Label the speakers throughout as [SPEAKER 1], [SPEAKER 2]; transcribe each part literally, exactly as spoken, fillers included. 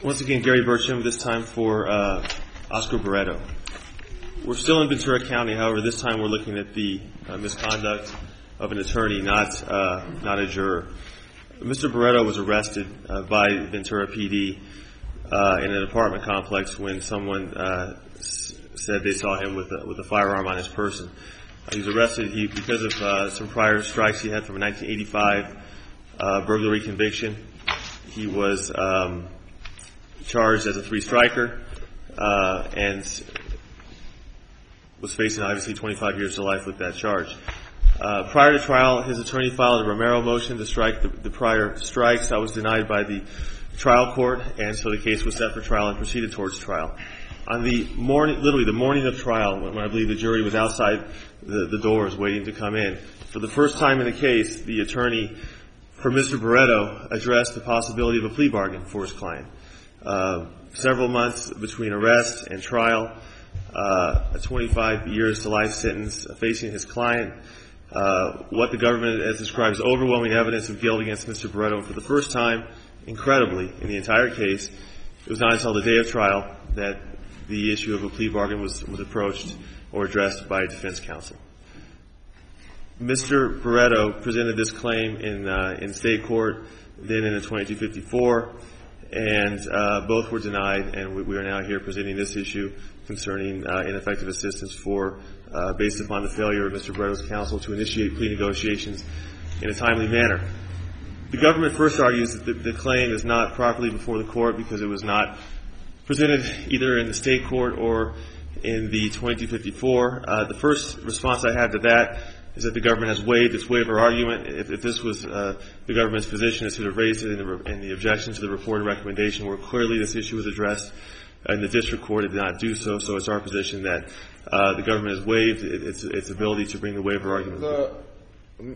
[SPEAKER 1] Once again, Gary Burcham, this time for uh, Oscar Barreto. We're still in Ventura County, however, this time we're looking at the uh, misconduct of an attorney, not uh, not a juror. Mister Barreto was arrested uh, by Ventura P D uh, in an apartment complex when someone uh, s- said they saw him with a, with a firearm on his person. Uh, he was arrested he, because of uh, some prior strikes he had from a nineteen eighty-five uh, burglary conviction. He was um, charged as a three-striker uh, and was facing obviously twenty-five years to life with that charge. Uh, prior to trial, his attorney filed a Romero motion to strike the, the prior strikes. That was denied by the trial court, and so the case was set for trial and proceeded towards trial. On the morning, literally the morning of trial, when, when I believe the jury was outside the, the doors waiting to come in, for the first time in the case, the attorney for Mister Barreto addressed the possibility of a plea bargain for his client. Uh, several months between arrest and trial, uh, a twenty-five years to life sentence facing his client, uh, what the government has described as overwhelming evidence of guilt against Mister Barreto. And for the first time, incredibly, in the entire case, it was not until the day of trial that the issue of a plea bargain was, was approached or addressed by defense counsel. Mister Barreto presented this claim in uh, in state court, then in a twenty-two fifty-four, and uh, both were denied, and we, we are now here presenting this issue concerning uh, ineffective assistance for, uh, based upon the failure of Mister Barreto's counsel to initiate plea negotiations in a timely manner. The government first argues that the, the claim is not properly before the court because it was not presented either in the state court or in the twenty-two fifty-four. Uh, the first response I have to that is that the government has waived its waiver argument. If, if this was uh, the government's position, it should have raised it in the, in the objection to the report and recommendation where clearly this issue was addressed, and the district court did not do so. So it's our position that uh, the government has waived its, its ability to bring the waiver argument.
[SPEAKER 2] The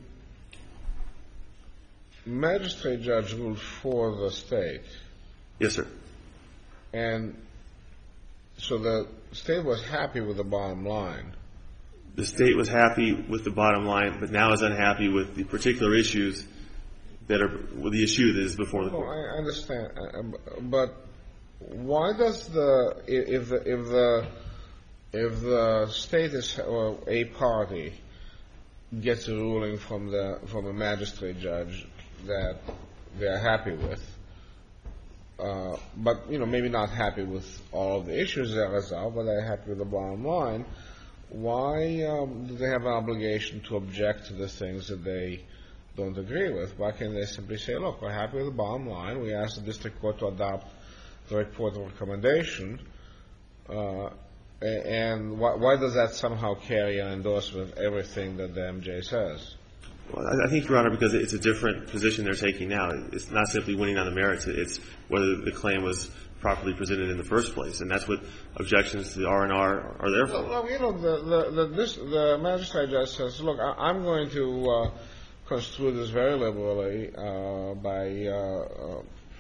[SPEAKER 2] magistrate judge ruled for the state.
[SPEAKER 1] Yes, sir.
[SPEAKER 2] And so the state was happy with the bottom line.
[SPEAKER 1] The state was happy with the bottom line, but now is unhappy with the particular issues that are well, the issue that is before the court.
[SPEAKER 2] No, I understand, but why does the if the if the if the state is or a party gets a ruling from the from a magistrate judge that they are happy with, uh, but you know maybe not happy with all of the issues that result, but they're happy with the bottom line? Why um, do they have an obligation to object to the things that they don't agree with? Why can't they simply say, look, we're happy with the bottom line. We ask the district court to adopt the report of recommendation. Uh, and why, why does that somehow carry an endorsement of everything that the M J says?
[SPEAKER 1] Well, I think, Your Honor, because it's a different position they're taking now. It's not simply winning on the merits. It's whether the claim was properly presented in the first place, and that's what objections to the R and R are there for.
[SPEAKER 2] Well, you know, the the the, this, the magistrate judge says, look, I, I'm going to uh, construe this very liberally uh, by uh, uh,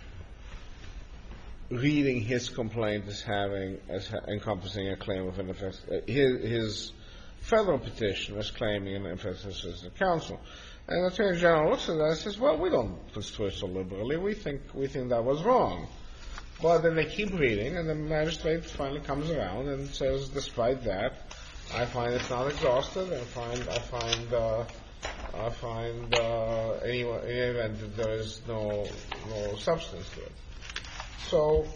[SPEAKER 2] reading his complaint as having as ha- encompassing a claim of ineffective. Uh, his, his federal petition was claiming an ineffective assistance of counsel. And the Attorney General looks at that and says, well, we don't construe it so liberally. We think we think that was wrong. But then they keep reading, and the magistrate finally comes around and says, despite that, I find it's not exhausted, and find I find uh, I find uh, any, in any event that there is no no substance to it. So,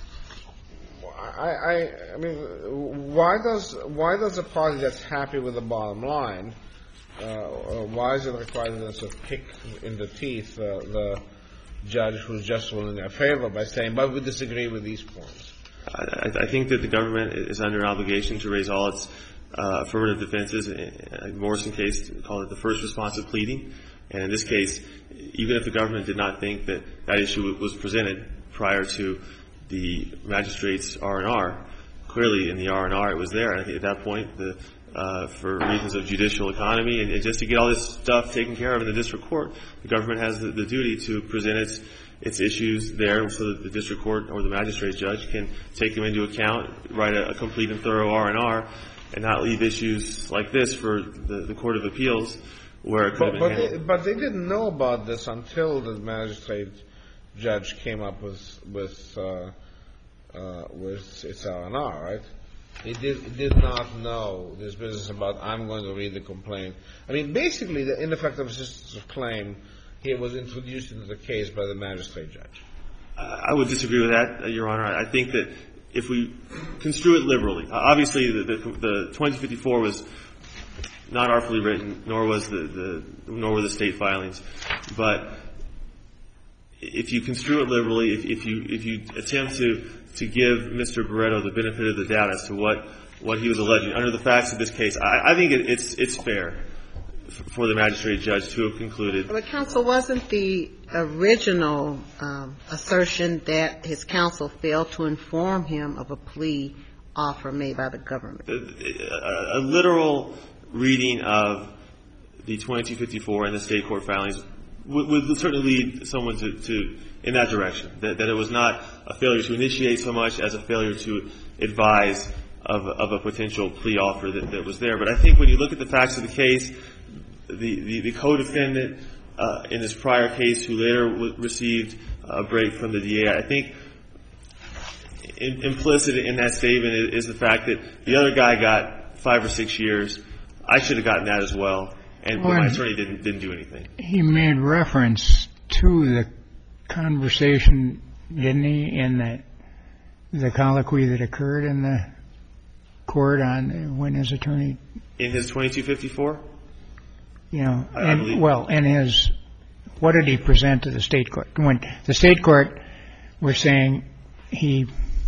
[SPEAKER 2] I, I I mean, why does why does a party that's happy with the bottom line, uh, why is it required to sort of kick in the teeth uh, the judge who's just ruling in their favor by saying, but we disagree with these points?
[SPEAKER 1] I, I think that the government is under an obligation to raise all its uh, affirmative defenses. In Morrison case, called it the first response of pleading. And in this case, even if the government did not think that that issue was presented prior to the magistrate's R and R, clearly in the R and R it was there. And I think at that point, the Uh, for reasons of judicial economy and, and just to get all this stuff taken care of in the district court, the government has the, the duty to present its its issues there so that the district court or the magistrate judge can take them into account, write a, a complete and thorough R and R, and not leave issues like this for the, the Court of Appeals where it could have been
[SPEAKER 2] but,
[SPEAKER 1] handled.
[SPEAKER 2] they, but they didn't know about this until the magistrate judge came up with with uh, uh, with its R and R, right? It did it did not know this business about I'm going to read the complaint. I mean, basically, the ineffective assistance of claim here was introduced into the case by the magistrate judge.
[SPEAKER 1] I would disagree with that, Your Honor. I think that if we construe it liberally, obviously the, the, the twenty fifty-four was not artfully written, nor was the, the nor were the state filings. But if you construe it liberally, if, if you if you attempt to to give Mister Barreto the benefit of the doubt as to what what he was alleging under the facts of this case, I, I think it, it's it's fair for the magistrate judge to have concluded.
[SPEAKER 3] But counsel, wasn't the original um, assertion that his counsel failed to inform him of a plea offer made by the government?
[SPEAKER 1] A, a, a literal reading of the twenty-two fifty-four and the state court filings would, would certainly lead someone to, to in that direction, that, that it was not a failure to initiate so much as a failure to advise of, of a potential plea offer that, that was there. But I think when you look at the facts of the case, the, the, the co-defendant uh, in this prior case who later w- received a break from the D A, I think in, implicit in that statement is, is the fact that the other guy got five or six years. I should have gotten that as well, and well, my attorney didn't didn't do anything.
[SPEAKER 4] He made reference to the conversation, didn't he, in the the colloquy that occurred in the court on when his attorney
[SPEAKER 1] in his twenty-two fifty-four.
[SPEAKER 4] You know,
[SPEAKER 1] I,
[SPEAKER 4] and,
[SPEAKER 1] I believe.
[SPEAKER 4] well, in his, what did he present to the state court? When the state court were saying he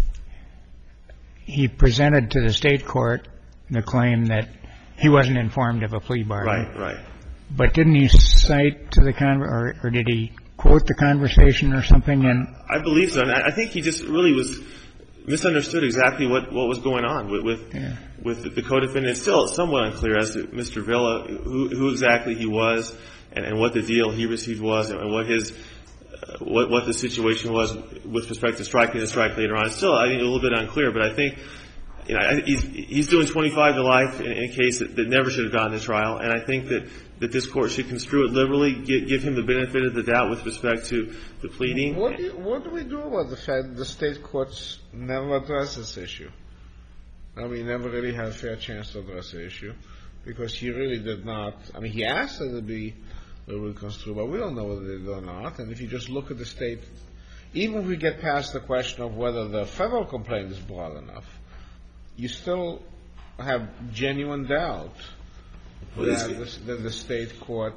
[SPEAKER 4] he presented to the state court the claim that he wasn't informed of a plea bargain.
[SPEAKER 1] Right, right.
[SPEAKER 4] But didn't he cite to the con or, or did he quote the conversation or something? And
[SPEAKER 1] I believe so. And I think he just really was misunderstood exactly what, what was going on with with,
[SPEAKER 4] yeah.
[SPEAKER 1] with the, the co-defendant. It's still somewhat unclear as to Mister Villa, who, who exactly he was, and, and what the deal he received was, and what his uh, what what the situation was with respect to striking the strike later on. It's still, I think, a little bit unclear. But I think, you know, he's he's doing twenty-five to life in, in a case that, that never should have gone to trial. And I think that, that this court should construe it liberally, give, give him the benefit of the doubt with respect to the pleading.
[SPEAKER 2] What do, you, what do we do about the fact that the state courts never address this issue? I mean, never really had a fair chance to address the issue because he really did not. I mean, he asked it to be liberally construed, but we don't know whether they did or not. And if you just look at the state, even if we get past the question of whether the federal complaint is broad enough, you still have genuine doubt that the, that the state court,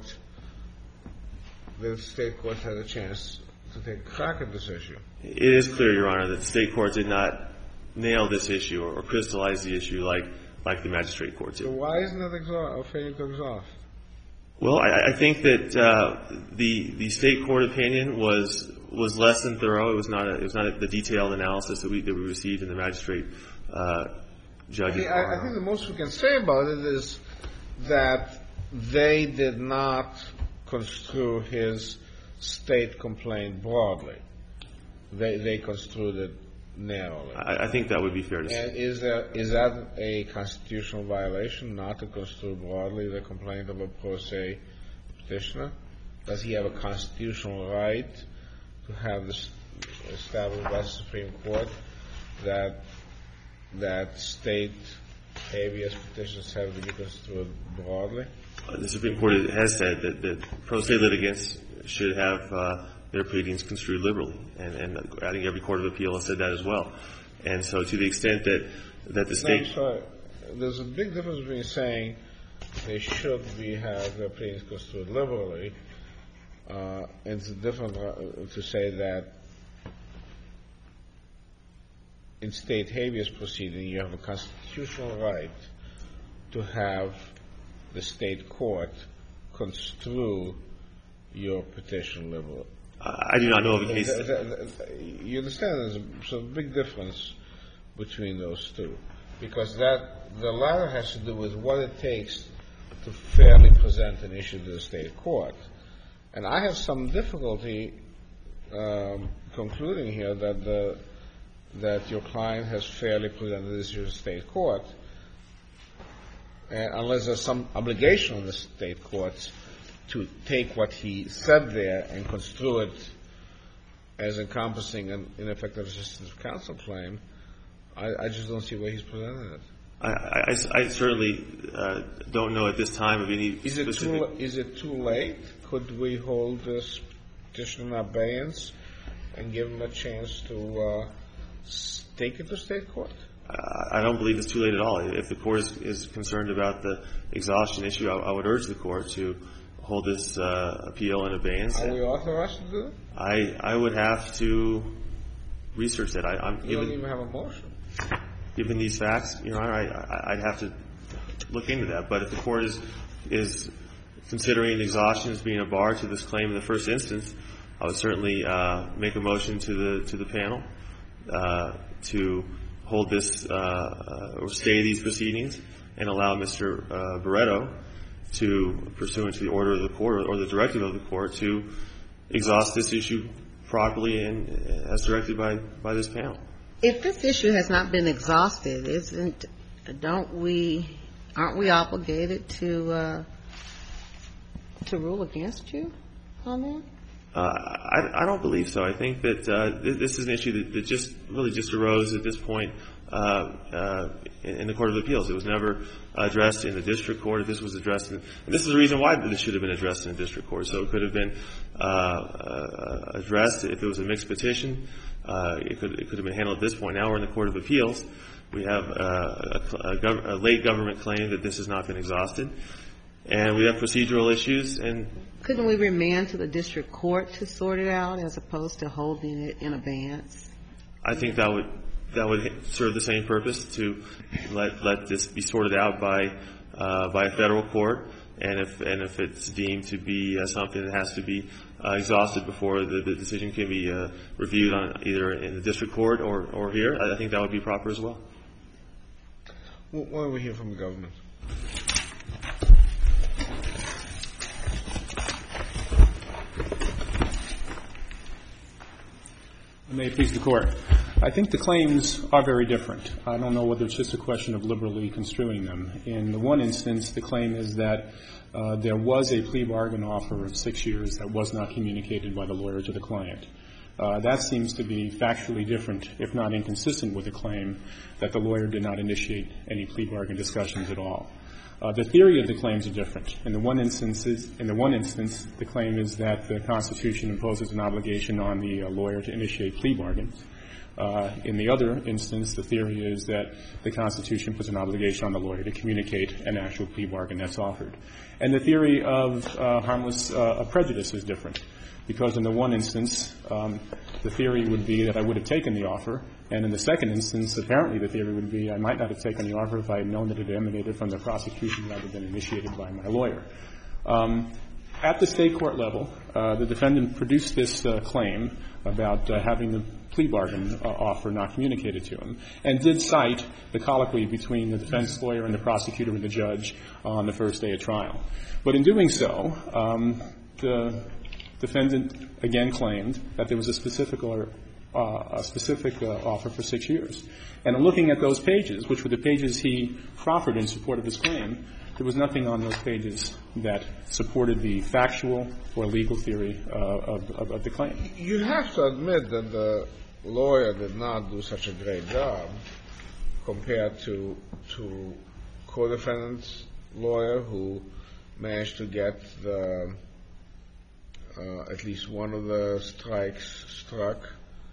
[SPEAKER 2] the state court had a chance to take a crack at this issue.
[SPEAKER 1] It is clear, Your Honor, that the state court did not nail this issue or, or crystallize the issue like like the magistrate court did.
[SPEAKER 2] So why isn't it exhaust, a failure to exhaust?
[SPEAKER 1] Well, I, I think that uh, the the state court opinion was was less than thorough. It was not a, it was not a, the detailed analysis that we that we received in the magistrate uh, judge's.
[SPEAKER 2] I, I, I think the most we can say about it is that they did not construe his state complaint broadly. They they construed it narrowly.
[SPEAKER 1] I, I think that would be fair to say.
[SPEAKER 2] And is that is that a constitutional violation not to construe broadly the complaint of a pro se petitioner? Does he have a constitutional right to have this established by the Supreme Court that that state habeas petitions have to be construed broadly?
[SPEAKER 1] Uh, the Supreme Court has said that, that pro se litigants should have uh, their pleadings construed liberally, and, and I think every court of appeal has said that as well. And so, to the extent that that the state,
[SPEAKER 2] no, I'm sorry, there's a big difference between saying they should be have their pleadings construed liberally, uh, and it's different uh, to say that in state habeas proceeding you have a constitutional right to have the state court construe your petition liberally.
[SPEAKER 1] I do not know of a case.
[SPEAKER 2] The, the, the, you understand there's a, so a big difference between those two, because that the latter has to do with what it takes to fairly present an issue to the state court. And I have some difficulty um, concluding here that the that your client has fairly presented this issue to the state court, and unless there's some obligation on the state courts to take what he said there and construe it as encompassing an ineffective assistance of counsel claim, I, I just don't see where he's presented it.
[SPEAKER 1] I, I, I certainly uh, don't know at this time of any
[SPEAKER 2] is it
[SPEAKER 1] specific...
[SPEAKER 2] Too, is it too late? Could we hold this petition in abeyance and give him a chance to uh, take it to state court?
[SPEAKER 1] I don't believe it's too late at all. If the court is, is concerned about the exhaustion issue, I, I would urge the court to hold this uh, appeal in abeyance.
[SPEAKER 2] Are we authorized to do it?
[SPEAKER 1] I, I would have to research that. I, I'm
[SPEAKER 2] you
[SPEAKER 1] given,
[SPEAKER 2] don't even have a motion.
[SPEAKER 1] Given these facts, Your Honor, I, I, I'd have to look into that. But if the court is is considering exhaustion as being a bar to this claim in the first instance, I would certainly uh, make a motion to the to the panel uh, to hold this uh, uh, or stay these proceedings and allow Mister Uh, Barreto to, pursuant to the order of the court or, or the directive of the court, to exhaust this issue properly and as directed by, by this panel.
[SPEAKER 3] If this issue has not been exhausted, isn't don't we aren't we obligated to uh, to rule against you on that?
[SPEAKER 1] Uh, I, I don't believe so. I think that uh, this is an issue that, that just really just arose at this point uh, uh, in, in the Court of Appeals. It was never addressed in the district court. This was addressed, in, and this is the reason why this should have been addressed in the district court. So it could have been uh, uh, addressed if it was a mixed petition. Uh, it could it could have been handled at this point. Now we're in the Court of Appeals. We have uh, a, a, gov- a late government claim that this has not been exhausted, and we have procedural issues. And
[SPEAKER 3] couldn't we remand to the district court to sort it out as opposed to holding it in abeyance?
[SPEAKER 1] I think that would that would serve the same purpose, to let let this be sorted out by uh, by a federal court, and if and if it's deemed to be uh, something that has to be uh, exhausted before the, the decision can be uh, reviewed on either in the district court or, or here, I think that would be proper as well.
[SPEAKER 2] Why don't we hear from the government?
[SPEAKER 5] May it please the Court. I think the claims are very different. I don't know whether it's just a question of liberally construing them. In the one instance, the claim is that uh, there was a plea bargain offer of six years that was not communicated by the lawyer to the client. Uh, that seems to be factually different, if not inconsistent with the claim that the lawyer did not initiate any plea bargain discussions at all. Uh, the theory of the claims are different. In the one instance, in the one instance, the claim is that the Constitution imposes an obligation on the uh, lawyer to initiate plea bargains. Uh, in the other instance, the theory is that the Constitution puts an obligation on the lawyer to communicate an actual plea bargain that's offered. And the theory of uh, harmless uh, prejudice is different, because in the one instance, um, the theory would be that I would have taken the offer, and in the second instance, apparently the theory would be I might not have taken the offer if I had known that it emanated from the prosecution rather than initiated by my lawyer. Um, at the state court level, uh, the defendant produced this uh, claim about uh, having the plea bargain uh, offer not communicated to him, and did cite the colloquy between the defense lawyer and the prosecutor and the judge on the first day of trial. But in doing so, um, the defendant again claimed that there was a specific or uh, a specific uh, offer for six years. And in looking at those pages, which were the pages he proffered in support of his claim, there was nothing on those pages that supported the factual or legal theory uh, of, of, of the claim.
[SPEAKER 2] You have to admit that the lawyer did not do such a great job compared to to co-defendant's lawyer, who managed to get the uh, at least one of the strikes struck.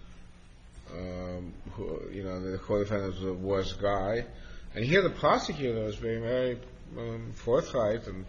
[SPEAKER 2] Um, who, you know, the co-defendant was a worse guy, and here the prosecutor was being very um, forthright and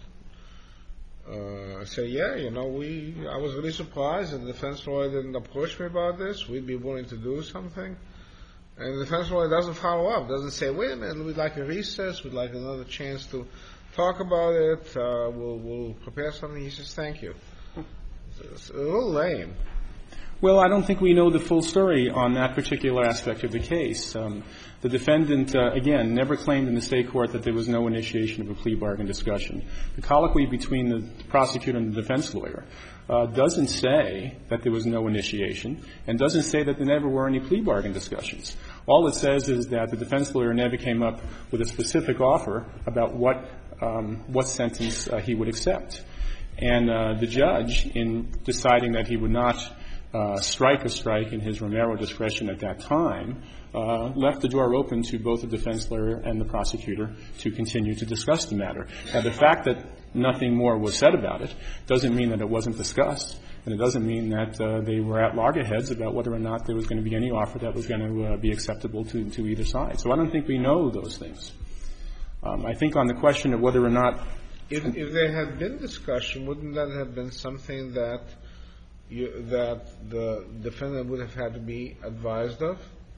[SPEAKER 2] uh, say, yeah, you know, we, I was really surprised that the defense lawyer didn't approach me about this. We'd be willing to do something. And the defense lawyer doesn't follow up, doesn't say, wait a minute, we'd like a recess, we'd like another chance to talk about it, uh, we'll, we'll prepare something. He says, thank you. It's a little lame.
[SPEAKER 5] Well, I don't think we know the full story on that particular aspect of the case. Um, the defendant, uh, again, never claimed in the state court that there was no initiation of a plea bargain discussion. The colloquy between the prosecutor and the defense lawyer uh, doesn't say that there was no initiation, and doesn't say that there never were any plea bargain discussions. All it says is that the defense lawyer never came up with a specific offer about what um, what sentence uh, he would accept. And uh, the judge, in deciding that he would not uh, strike a strike in his Romero discretion at that time uh, left the door open to both the defense lawyer and the prosecutor to continue to discuss the matter. Now, the fact that nothing more was said about it doesn't mean that it wasn't discussed, and it doesn't mean that uh, they were at loggerheads about whether or not there was going to be any offer that was going to uh, be acceptable to, to either side. So I don't think we know those things. Um, I think on the question of whether or not
[SPEAKER 2] If, if there had been discussion, wouldn't that have been something that you, that the defendant would have had to be advised of?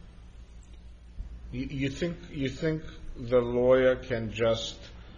[SPEAKER 2] You, you think you think the lawyer can just,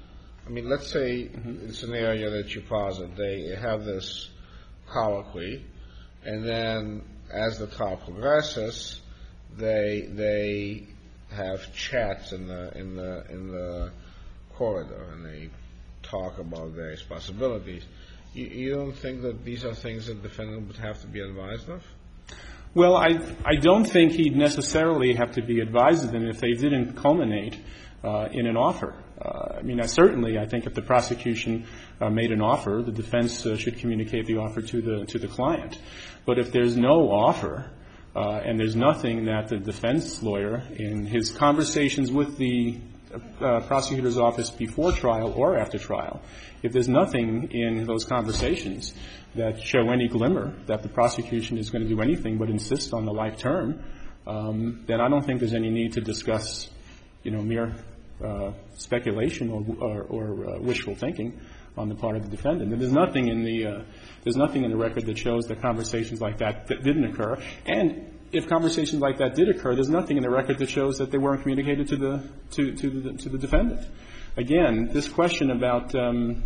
[SPEAKER 2] I mean, let's say mm-hmm. the scenario that you posit, they have this colloquy, and then as the trial progresses, they they have chats in the in the in the corridor, and they talk about various possibilities. You, you don't think that these are things that the defendant would have to be advised of?
[SPEAKER 5] Well, I I don't think he'd necessarily have to be advised of them if they didn't culminate uh, in an offer. Uh, I mean, I certainly, I think if the prosecution uh, made an offer, the defense uh, should communicate the offer to the to the client. But if there's no offer uh, and there's nothing that the defense lawyer in his conversations with the uh, prosecutor's office before trial or after trial, if there's nothing in those conversations that show any glimmer that the prosecution is going to do anything but insist on the life term, um, then I don't think there's any need to discuss, you know, mere uh, speculation or, or, or uh, wishful thinking on the part of the defendant. And there's nothing in the uh, there's nothing in the record that shows that conversations like that, that didn't occur. And if conversations like that did occur, there's nothing in the record that shows that they weren't communicated to the to to the, to the defendant. Again, this question about um,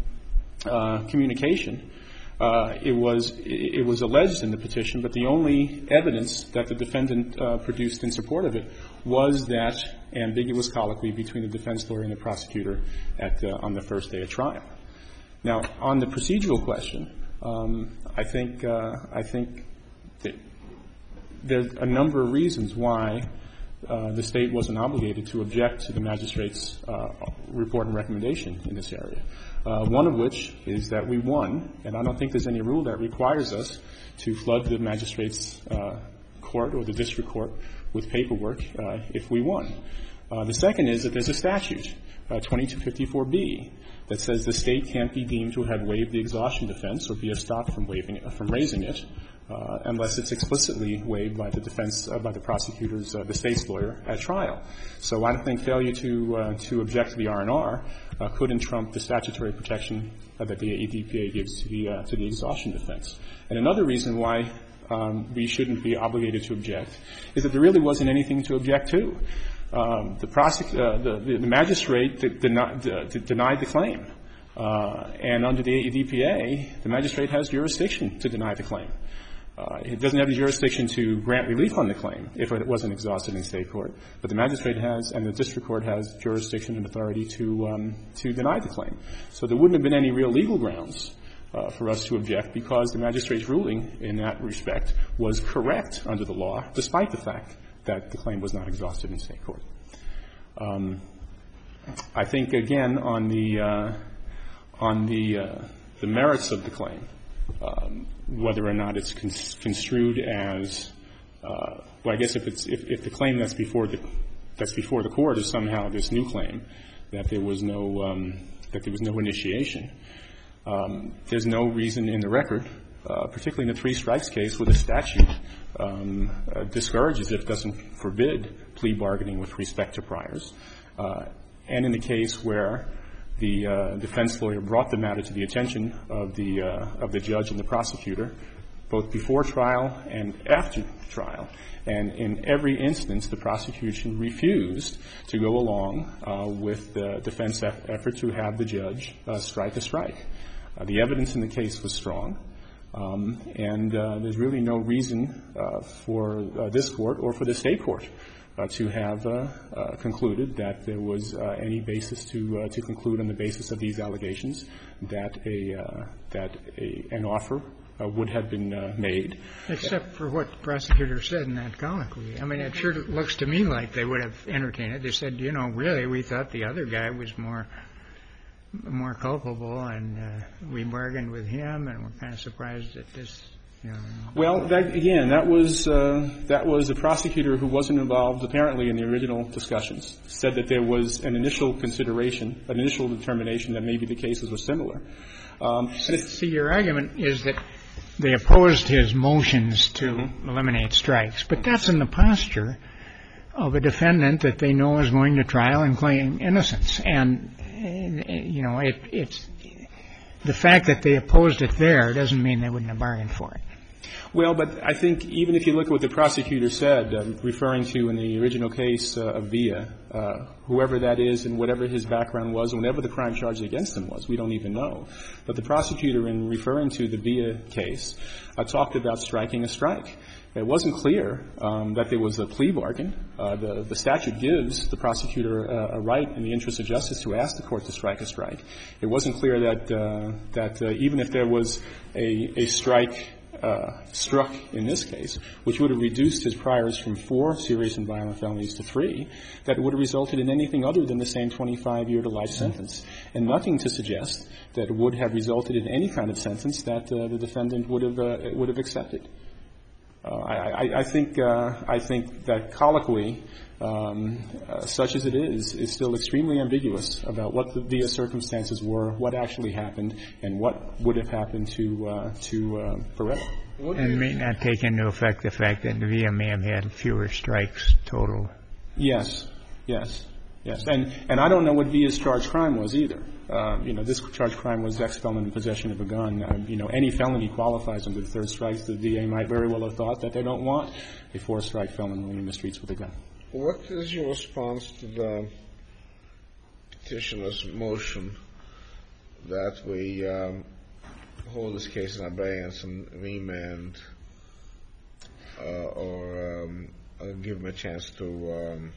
[SPEAKER 5] uh, communication. Uh, it was it was alleged in the petition, but the only evidence that the defendant uh, produced in support of it was that ambiguous colloquy between the defense lawyer and the prosecutor at uh, on the first day of trial. Now, on the procedural question, um, I think uh, I think that there's a number of reasons why uh, the state wasn't obligated to object to the magistrate's uh, report and recommendation in this area. Uh, one of which is that we won, and I don't think there's any rule that requires us to flood the magistrate's uh, court or the district court with paperwork uh, if we won. Uh, the second is that there's a statute, uh, twenty-two fifty-four B, that says the state can't be deemed to have waived the exhaustion defense or be stopped from waiving it, from raising it, uh, unless it's explicitly waived by the defense, uh, by the prosecutor's, uh, the state's lawyer at trial. So I don't think failure to uh, to object to the R and R uh, couldn't trump the statutory protection uh, that the A D P A gives to the uh, to the exhaustion defense. And another reason why um, we shouldn't be obligated to object is that there really wasn't anything to object to. Um, the, prosec- uh, the, the, the magistrate de- deni- de- de- denied the claim, uh, and under the A D P A, the magistrate has jurisdiction to deny the claim. Uh, it doesn't have the jurisdiction to grant relief on the claim if it wasn't exhausted in state court, but the magistrate has, and the district court has jurisdiction and authority to um, to deny the claim. So there wouldn't have been any real legal grounds uh, for us to object because the magistrate's ruling in that respect was correct under the law, despite the fact that the claim was not exhausted in state court. Um, I think again on the uh, on the uh, the merits of the claim, um, whether or not it's cons- construed as uh, well, I guess if it's if, if the claim that's before the that's before the court is somehow this new claim that there was no um, that there was no initiation, um, there's no reason in the record. Uh, particularly in the three strikes case where the statute um, uh, discourages, if doesn't forbid, plea bargaining with respect to priors. Uh, and in the case where the uh, defense lawyer brought the matter to the attention of the uh, of the judge and the prosecutor, both before trial and after trial. And in every instance, the prosecution refused to go along uh, with the defense eff- effort to have the judge uh, strike a strike. Uh, the evidence in the case was strong. Um, and uh, there's really no reason uh, for uh, this court or for the state court uh, to have uh, uh, concluded that there was uh, any basis to uh, to conclude on the basis of these allegations that a uh, that a, an offer uh, would have been uh, made.
[SPEAKER 4] Except for what the prosecutor said in that colloquy. I mean, it sure looks to me like they would have entertained it. They said, you know, really, we thought the other guy was more. more culpable, and uh, we bargained with him, and we're kind of surprised that this You know.
[SPEAKER 5] Well, that, again, that was uh, that was a prosecutor who wasn't involved apparently in the original discussions. Said that there was an initial consideration, an initial determination that maybe the cases were similar. Um,
[SPEAKER 4] See, your argument is that they opposed his motions to
[SPEAKER 5] mm-hmm.
[SPEAKER 4] eliminate strikes, but that's in the posture of a defendant that they know is going to trial and claim innocence. And, you know, it, it's the fact that they opposed it there doesn't mean they wouldn't have bargained for it.
[SPEAKER 5] Well, but I think even if you look at what the prosecutor said, uh, referring to in the original case uh, of Villa, uh, whoever that is and whatever his background was, and whatever the crime charged against him was, we don't even know. But the prosecutor, in referring to the Villa case, uh, talked about striking a strike. It wasn't clear um, that there was a plea bargain. Uh, the, the statute gives the prosecutor uh, a right in the interest of justice to ask the court to strike a strike. It wasn't clear that uh, that uh, even if there was a, a strike uh, struck in this case, which would have reduced his priors from four serious and violent felonies to three, that it would have resulted in anything other than the same twenty-five year to life sentence, and nothing to suggest that it would have resulted in any kind of sentence that uh, the defendant would have uh, would have accepted. Uh, I, I think uh, I think that colloquy, um, uh, such as it is, is still extremely ambiguous about what the Villa circumstances were, what actually happened, and what would have happened to uh, to uh, Barretta.
[SPEAKER 4] And may not take into effect the fact that Villa may have had fewer strikes total.
[SPEAKER 5] Yes, yes, yes, and and I don't know what Villa's charged crime was either. Uh, you know, this charged crime was ex-felon in possession of a gun. Uh, you know, any felony qualifies under the third strikes. The D A might very well have thought that they don't want a four-strike felon roaming the streets with a gun.
[SPEAKER 2] What is your response to the petitioner's motion that we um, hold this case in abeyance and remand uh, or um, uh, give him a chance to um,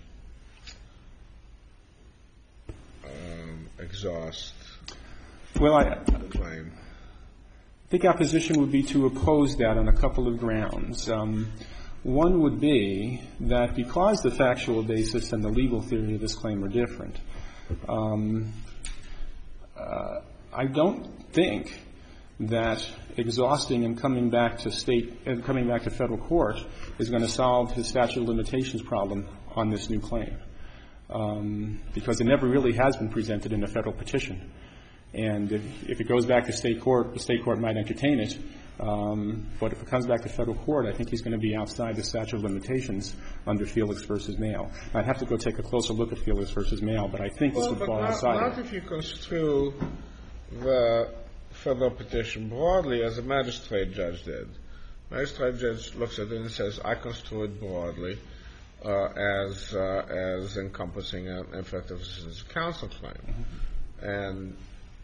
[SPEAKER 2] Um, exhaust
[SPEAKER 5] well, I,
[SPEAKER 2] the claim?
[SPEAKER 5] I think our position would be to oppose that on a couple of grounds. Um, one would be that because the factual basis and the legal theory of this claim are different, um, uh, I don't think that exhausting and coming back to state and coming back to federal court is going to solve his statute of limitations problem on this new claim. Um, because it never really has been presented in a federal petition. And if, if it goes back to state court, the state court might entertain it. Um, but if it comes back to federal court, I think he's going to be outside the statute of limitations under Felix versus Mail. I'd have to go take a closer look at Felix versus Mail, but I think
[SPEAKER 2] well,
[SPEAKER 5] this would
[SPEAKER 2] but
[SPEAKER 5] fall
[SPEAKER 2] not,
[SPEAKER 5] outside
[SPEAKER 2] not
[SPEAKER 5] it.
[SPEAKER 2] if you construe the federal petition broadly as a magistrate judge did. Magistrate judge looks at it and says, I construe it broadly. Uh, as uh, as encompassing an effective assistance of counsel claim. Mm-hmm. And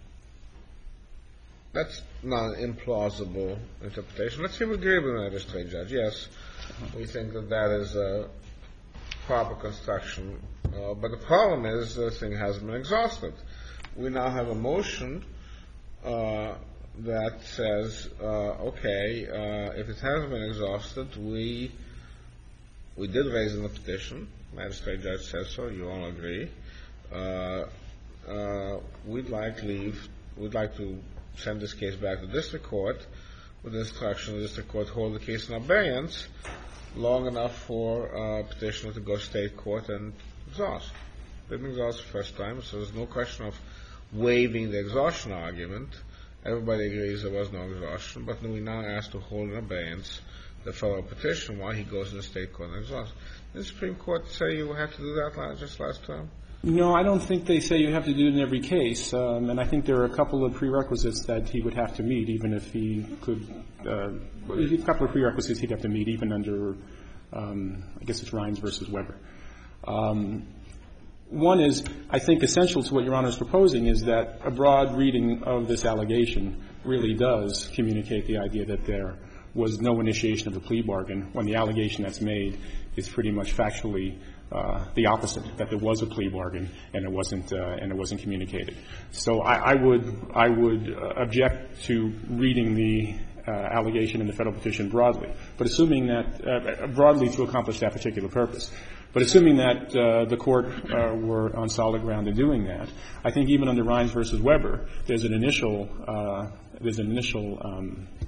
[SPEAKER 2] that's not an implausible interpretation. Let's say we agree with the magistrate judge. Yes, mm-hmm. we think that that is a proper construction. Uh, but the problem is the thing hasn't been exhausted. We now have a motion uh, that says, uh, okay, uh, if it hasn't been exhausted, we... We did raise in the petition. Magistrate judge says so. You all agree. Uh, uh, we'd like leave. We'd like to send this case back to district court with instruction the district court hold the case in abeyance long enough for uh, petitioner to go to state court and exhaust. Didn't exhaust the first time, so there's no question of waiving the exhaustion argument. Everybody agrees there was no exhaustion, but we now ask to hold in abeyance the federal petition while he goes in the state court and exhausts. Did the Supreme Court say you have to do that last, just last time?
[SPEAKER 5] No, I don't think they say you have to do it in every case. Um, and I think there are a couple of prerequisites that he would have to meet, even if he could, uh, a couple of prerequisites he'd have to meet, even under, um, I guess it's Rines versus Weber. Um, one is, I think essential to what Your Honor is proposing is that a broad reading of this allegation really does communicate the idea that there was no initiation of a plea bargain when the allegation that's made is pretty much factually uh, the opposite, that there was a plea bargain and it wasn't uh, and it wasn't communicated. So I, I would I would uh, object to reading the uh, allegation in the federal petition broadly, but assuming that uh, broadly to accomplish that particular purpose. But assuming that uh, the court uh, were on solid ground in doing that, I think even under Rines versus Weber, there's an initial uh, there's an initial um,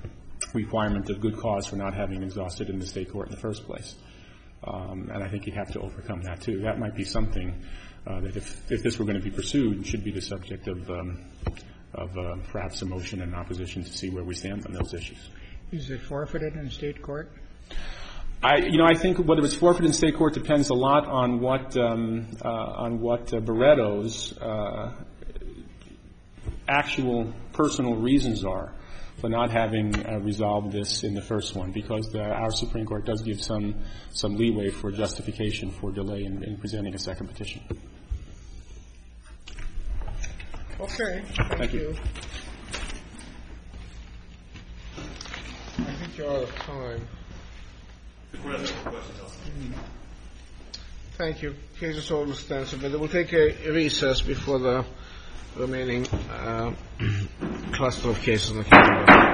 [SPEAKER 5] requirement of good cause for not having exhausted in the state court in the first place. Um, and I think you'd have to overcome that, too. That might be something uh, that if, if this were going to be pursued, should be the subject of, um, of uh, perhaps a motion in opposition to see where we stand on those issues.
[SPEAKER 4] Is it forfeited in state court?
[SPEAKER 5] I, you know, I think whether it's forfeited in state court depends a lot on what um, uh, on what uh, Barretto's uh, actual personal reasons are for not having uh, resolved this in the first one, because the, our Supreme Court does give some some leeway for justification for delay in, in presenting a second petition.
[SPEAKER 2] Okay. Thank,
[SPEAKER 5] Thank you.
[SPEAKER 2] you. I think you're out of time. Thank you. Case is all extensive, but we'll take a recess before the remaining uh, cluster of cases in the calendar.